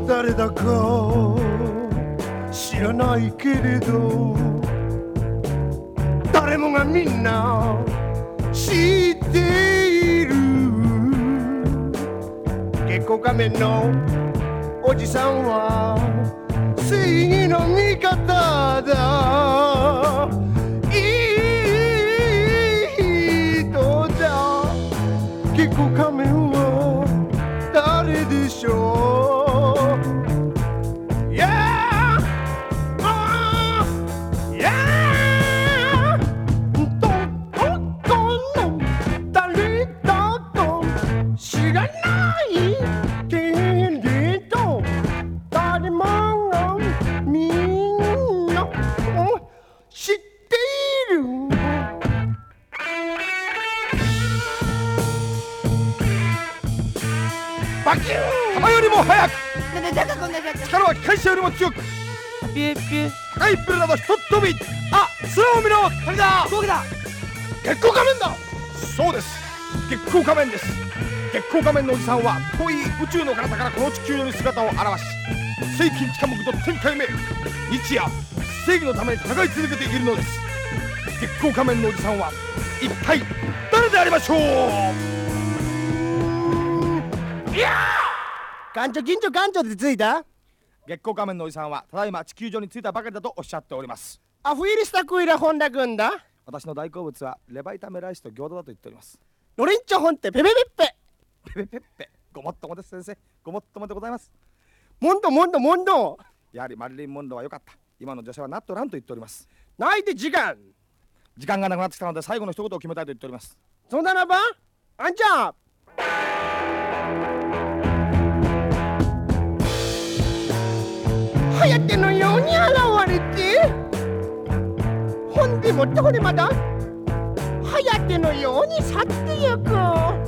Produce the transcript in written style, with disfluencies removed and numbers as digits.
誰だか知らないけれど誰もがみんな知っている月光仮面のおじさんは正義の味方だいい人だ月光仮面は誰でしょう Yeah! Yeah! どこの誰だと知らないけれど誰もがみんな知っているバキューン弾よりも速く力は機械車よりも強くピュピュ高いプルなどひとっ飛びあ、空を見ろ鳥だ飛行機だ月光仮面だそうです月光仮面です月光仮面のおじさんは遠い宇宙の彼方からこの地球に姿を現し世紀近目と天界目日夜正義のために戦い続けているのです月光仮面のおじさんは一体誰でありましょういや館長緊張館長で着いた月光仮面のおじさんはただいま地球上に着いたばかりだとおっしゃっておりますアフイリスタクイラホンダ軍だ私の大好物はレバ炒めライスと餃子だと言っておりますロレンチョホンテペペペッペペペペッペごもっともです先生ごもっともでございますモンドモンドモンドやはりマリリン・モンドは良かった今の女性はナットランと言っておりますないで時間がなくなってきたので最後の一言を決めたいと言っておりますそんならばあんちゃんはやてのように現れてほんでもってこれまだはやてのように去ってゆく